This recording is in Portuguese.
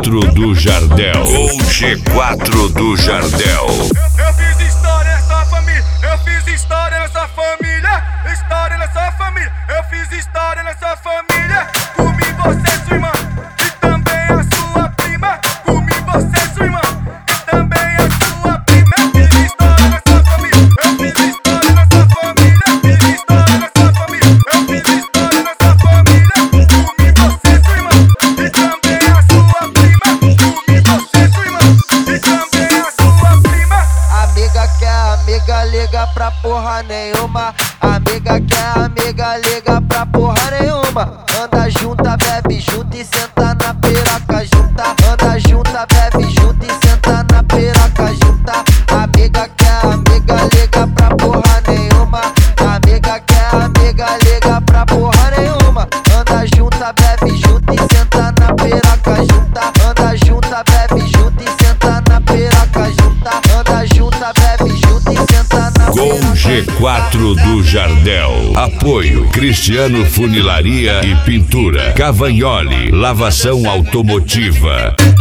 G4 do Jardel. O G4 do Jardel. Eu fiz história nessa família, eu fiz história nessa família, história nessa família, eu fiz história nessa família. Comi você, sua irmã, e também a sua prima. Comi você, sua irmã, e também a sua prima. Eu fiz história nessa família, eu fiz história nessa família, fiz história nessa família, eu fiz história nessa família. Comi você, sua irmã, e também a sua prima. Comi você, sua irmã, e também a sua prima. Amiga quer amiga, liga pra porra nenhuma. Amiga quer amiga, liga pra porra nenhuma. Anda junta, bebe junto e senta na piroca junta. Anda junta, bebe junto e senta na piroca junta. Amiga quer amiga, liga pra porra nenhuma. Amiga quer amiga, liga pra porra nenhuma. Anda junta, bebe junto e senta na piroca junta. Anda junta, bebe junto e senta na piroca junta. Anda junta, bebe junto e senta na Com G4 do Jardel. Apoio Cristiano Funilaria e Pintura. Cavagnoli, lavação automotiva.